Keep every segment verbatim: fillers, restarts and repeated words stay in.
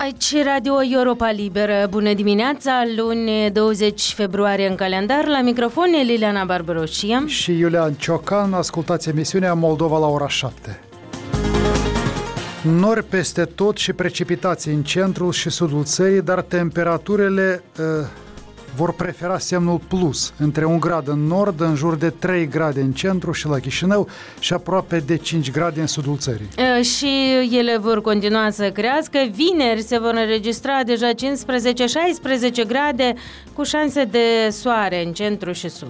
Aici Radio Europa Liberă. Bună dimineața, luni douăzeci februarie în calendar. La microfon e Liliana Barbaroșia și Iulian Ciocan. Ascultați emisiunea Moldova la ora șapte. Nori peste tot și precipitații în centrul și sudul țării, dar temperaturile uh, vor prefera semnul plus, între un grad în nord, în jur de trei grade în centru și la Chișinău și aproape de cinci grade în sudul țării. Uh, și ele vor continua să crească. Vineri se vor înregistra deja cincisprezece șaisprezece grade cu șanse de soare în centru și sud.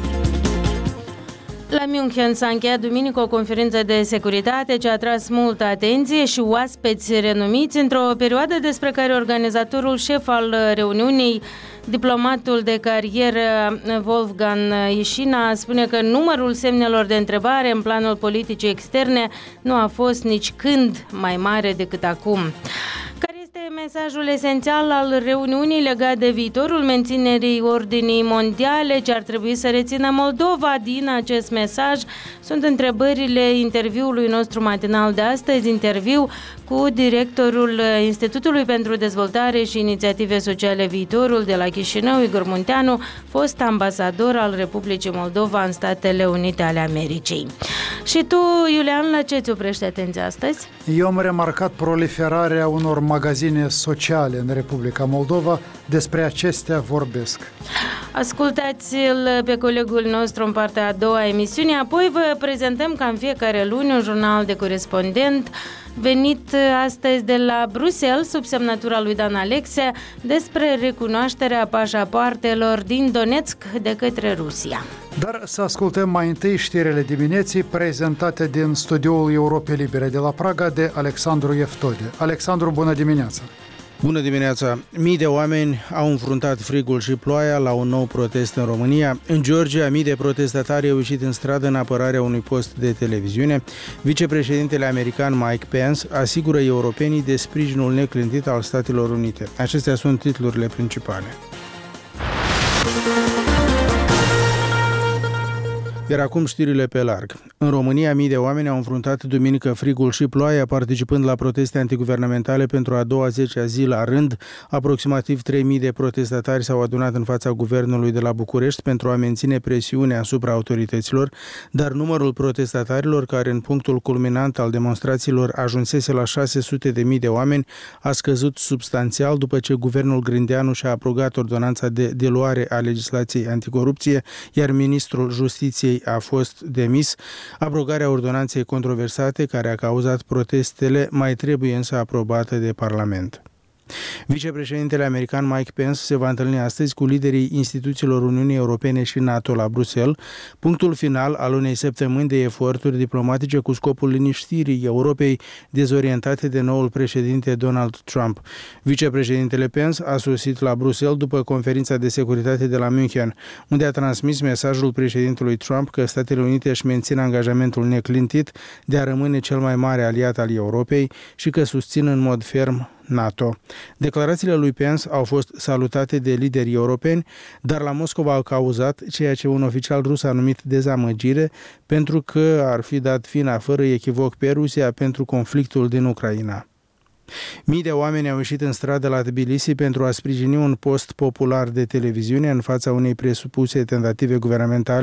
La München s-a încheiat duminică o conferință de securitate ce a atras multă atenție și oaspeți renumiți într-o perioadă despre care organizatorul șef al reuniunii, diplomatul de carieră Wolfgang Ișina, spune că numărul semnelor de întrebare în planul politicii externe nu a fost nici când mai mare decât acum. Mesajul esențial al reuniunii legat de viitorul menținerii ordinii mondiale, ce ar trebui să rețină Moldova din acest mesaj, sunt întrebările interviului nostru matinal de astăzi, interviu cu directorul Institutului pentru Dezvoltare și Inițiative Sociale Viitorul de la Chișinău, Igor Munteanu, fost ambasador al Republicii Moldova în Statele Unite ale Americii. Și tu, Iulian, la ce ți oprește atenția astăzi? Eu am remarcat proliferarea unor magazine sociale în Republica Moldova. Despre acestea vorbesc. Ascultați-l pe colegul nostru în partea a doua a emisiunii, apoi vă prezentăm ca în fiecare luni un jurnal de corespondent venit astăzi de la Bruxelles, sub semnătura lui Dan Alexe, despre recunoașterea pașapoartelor din Donetsk de către Rusia. Dar să ascultăm mai întâi știrile dimineții prezentate din studioul Europei Libere de la Praga de Alexandru Eftode. Alexandru, bună dimineața! Bună dimineața! Mii de oameni au înfruntat frigul și ploaia la un nou protest în România. În Georgia, mii de protestatari au ieșit în stradă în apărarea unui post de televiziune. Vicepreședintele american Mike Pence asigură europenii de sprijinul neclintit al Statelor Unite. Acestea sunt titlurile principale. Iar acum știrile pe larg. În România, mii de oameni au înfruntat duminică frigul și ploaia, participând la proteste antiguvernamentale pentru a doua zecea zi la rând. Aproximativ trei mii de protestatari s-au adunat în fața guvernului de la București pentru a menține presiunea asupra autorităților, dar numărul protestatarilor, care în punctul culminant al demonstrațiilor ajunsese la șase sute de mii de oameni, a scăzut substanțial după ce guvernul Grindeanu și-a abrogat ordonanța de deluare a legislației anticorupție, iar ministrul Justiției a fost demis. Abrogarea ordonanței controversate, care a cauzat protestele, mai trebuie însă aprobată de Parlament. Vicepreședintele american Mike Pence se va întâlni astăzi cu liderii instituțiilor Uniunii Europene și NATO la Bruxelles, punctul final al unei săptămâni de eforturi diplomatice cu scopul liniștirii Europei dezorientate de noul președinte Donald Trump. Vicepreședintele Pence a sosit la Bruxelles după conferința de securitate de la München, unde a transmis mesajul președintelui Trump că Statele Unite își mențin angajamentul neclintit de a rămâne cel mai mare aliat al Europei și că susțin în mod ferm NATO. Declarațiile lui Pence au fost salutate de liderii europeni, dar la Moscova au cauzat ceea ce un oficial rus a numit dezamăgire, pentru că ar fi dat vina fără echivoc pe Rusia pentru conflictul din Ucraina. Mii de oameni au ieșit în stradă la Tbilisi pentru a sprijini un post popular de televiziune în fața unei presupuse tentative guvernamentale